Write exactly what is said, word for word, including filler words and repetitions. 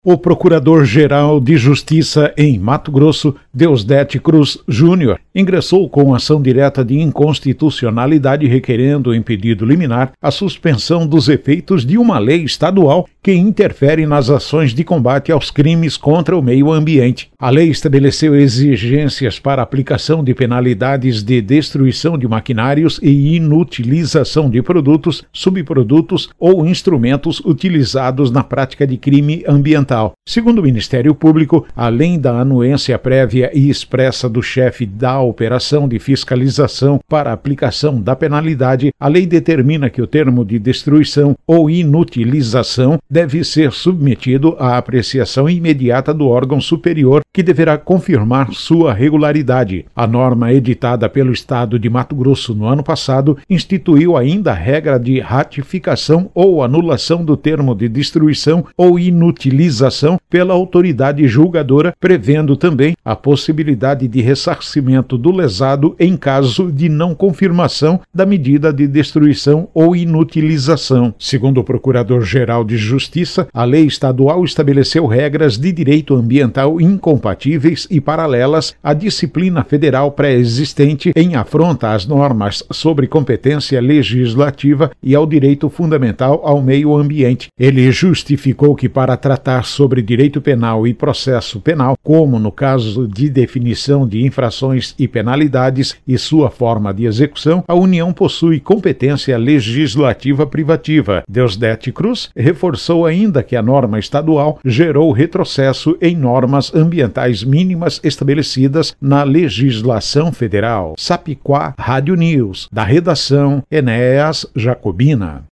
O Procurador-Geral de Justiça em Mato Grosso, Deusdete Cruz Júnior, ingressou com ação direta de inconstitucionalidade requerendo em pedido liminar a suspensão dos efeitos de uma lei estadual que interfere nas ações de combate aos crimes contra o meio ambiente. A lei estabeleceu exigências para a aplicação de penalidades de destruição de maquinários e inutilização de produtos, subprodutos ou instrumentos utilizados na prática de crime ambiental. Segundo o Ministério Público, além da anuência prévia e expressa do chefe da operação de fiscalização para a aplicação da penalidade, a lei determina que o termo de destruição ou inutilização deve ser submetido à apreciação imediata do órgão superior, que deverá confirmar sua regularidade. A norma editada pelo Estado de Mato Grosso no ano passado instituiu ainda a regra de ratificação ou anulação do termo de destruição ou inutilização pela autoridade julgadora, prevendo também a possibilidade de ressarcimento do lesado em caso de não confirmação da medida de destruição ou inutilização. Segundo o Procurador-Geral de Justiça, a lei estadual estabeleceu regras de direito ambiental incompatíveis e paralelas à disciplina federal pré-existente em afronta às normas sobre competência legislativa e ao direito fundamental ao meio ambiente. Ele justificou que, para tratar sobre direito penal e processo penal, como no caso de definição de infrações e penalidades e sua forma de execução, a União possui competência legislativa privativa. Deusdete Cruz reforçou ainda que a norma estadual gerou retrocesso em normas ambientais mínimas estabelecidas na legislação federal. Sapiquá, Rádio News, da redação Enéas Jacobina.